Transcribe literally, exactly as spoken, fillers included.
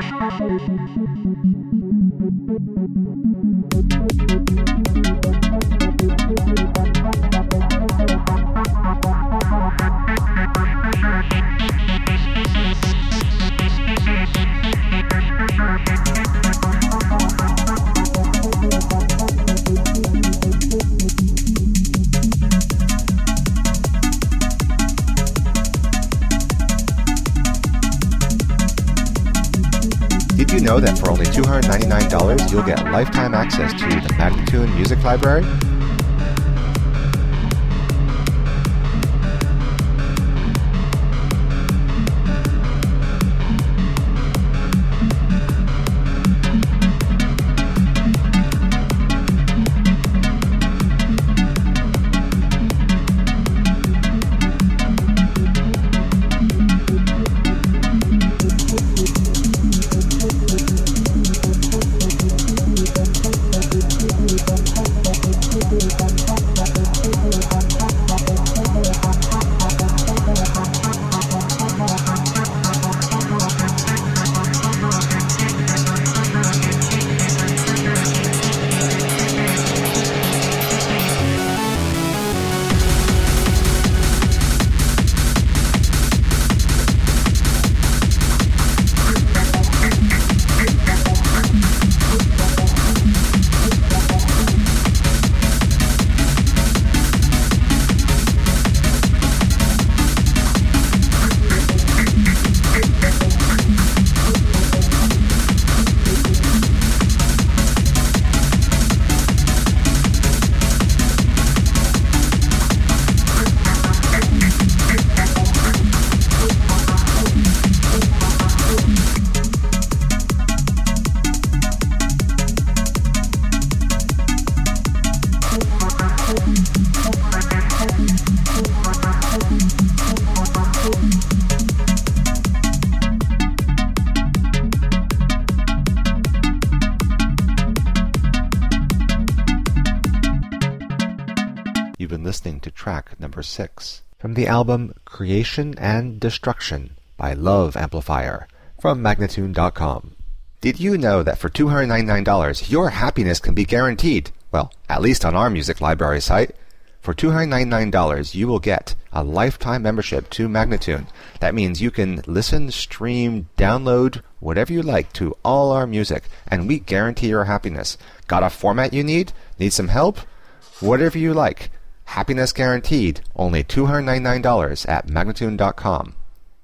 Did you know that for only two hundred ninety-nine dollars you'll get lifetime access to the Magnatune Music Library? You've been listening to track number six from the album Creation and Destruction by Love Amplifier from Magnatune dot com. Did you know that for two hundred ninety-nine dollars your happiness can be guaranteed? Well, at least on our music library site. For two hundred ninety-nine dollars you will get a lifetime membership to Magnatune. That means you can listen, stream, download, whatever you like to all our music, and we guarantee your happiness. Got a format you need? Need some help? Whatever you like. Happiness guaranteed. Only two hundred ninety-nine dollars at Magnatune dot com.